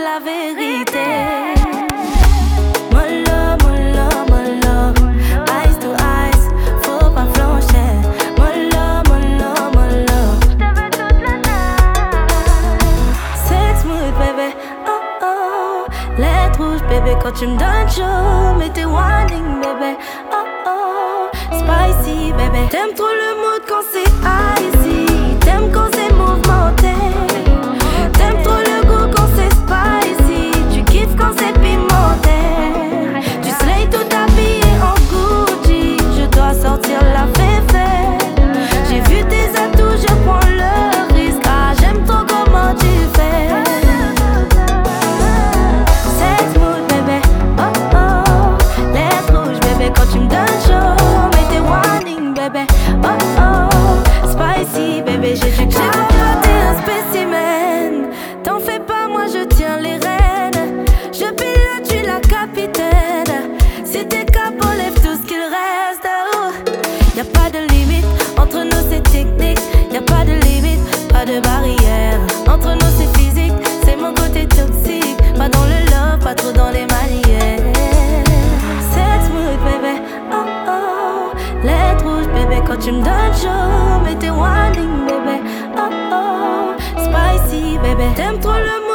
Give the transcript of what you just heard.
la vérité. Mollo, mollo, mollo, eyes to eyes, faut pas flancher. Mollo, mollo, mollo, j't'avais toute la night. Sex mood, bébé, oh oh. Lettres rouges, bébé, quand tu me donnes chaud. Mais t'es whining, bébé, oh oh. Spicy, bébé, t'aimes trop le mood quand c'est icy. T'aimes quand c'est mouvementé. T'aimes trop le goût quand c'est spicy. Tu kiffes quand c'est pimenté. Tu slay tout habillé en Gucci. Je dois sortir la féfé. J'ai vu tes atouts, je prends le risque. Ah, j'aime trop comment tu fais. Sex mood, bébé, oh oh. Lettres rouges, bébé, quand tu me donnes chaud. Mais t'es whining, bébé, oh oh. Spicy, bébé, j'ai du cœur. T'es un spécimen. T'en fais pas, moi je tiens les rênes. Je pilote, tu la capitaine. Si t'es capot, lève tout ce qu'il reste. Oh. Y'a pas de limite, entre nous c'est technique. Y'a pas de limite, pas de barrière. Entre nous c'est physique, c'est mon côté toxique. Pas dans le love, pas trop dans les manières. Sex mood, bébé, oh oh. Lettres rouges, bébé, quand tu me donnes chaud. Mais t'es whining, bébé, oh oh. Spicy, bébé, t'aimes trop le